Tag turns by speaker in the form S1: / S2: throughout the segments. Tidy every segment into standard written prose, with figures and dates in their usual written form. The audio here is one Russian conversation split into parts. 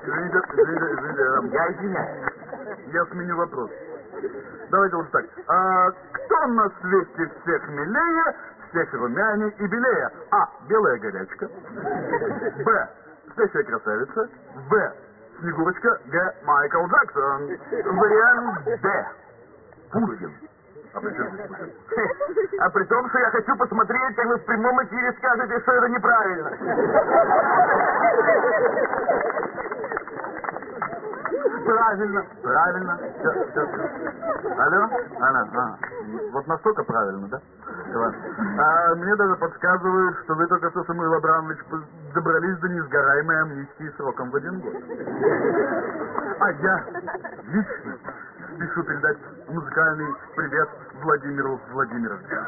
S1: Я извиняюсь.
S2: Я сменю вопрос. Давайте вот так. А кто на свете всех милее, всех румяней и белее? А. Белая горячка. Б. Спящая красавица. В. Снегурочка. Г. Майкл Джексон. Вариант Д. Путин. А при чем здесь Путин?
S1: А при том, что я хочу посмотреть, как вы в прямом эфире скажете, что это неправильно.
S2: Правильно, правильно. Все. Алло? Вот настолько правильно, да? Мне даже подсказывают, что вы только что, Самуил Абрамович, добрались до несгораемой амнистии сроком в 1 год. А я лично спешу передать музыкальный привет Владимиру Владимировичу.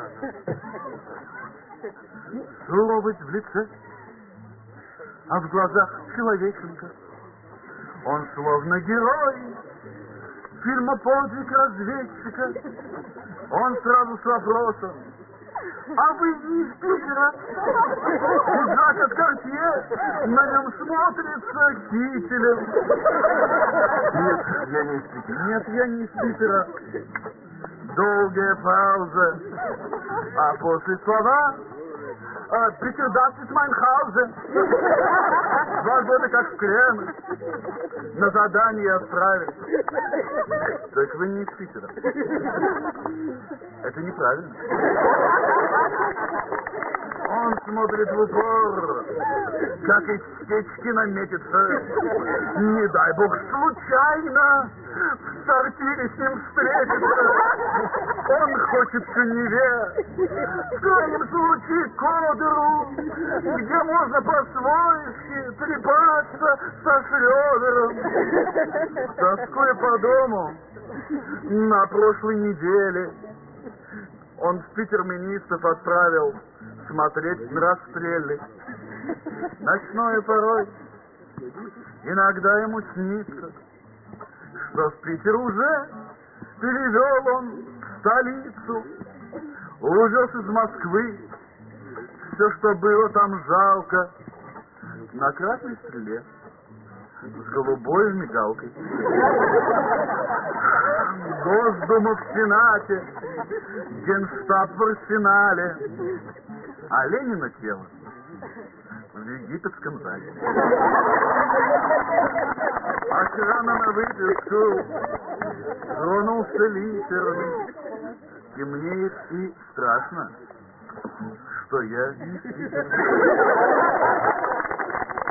S2: Суровость в лице, а в глазах человеченка. Он словно герой фильма «Подвиг разведчика». Он сразу с вопросом: а вы не из Питера? Пиджак от Картье, на нем смотрится кителем. Нет, я не из Питера. Нет, я не из Питера. Долгая пауза. А после слова: Питер, das ist mein Hause. 2 года как в Кремль. На задание отправили. То есть вы не из Питера. Это неправильно. Он смотрит в упор, как из стечки наметится. Не дай бог случайно в сортире с ним встретиться. Он хочет к Неве, в крайнем случае к Одеру, где можно по-свойски трепаться со Шрёдером. Тоскуя по дому, на прошлой неделе он в Питер министров отправил смотреть на расстрелы. Ночной порой иногда ему снится, что в Питер уже перевел он в столицу, увез из Москвы все, что было там жалко, на Красной Стреле с голубой мигалкой. Госдума в Сенате, Генштаб в арсенале, а Ленина тело в египетском зале. Охрана на выписку, тронулся литер. Темнеет и страшно, что я не из Питера.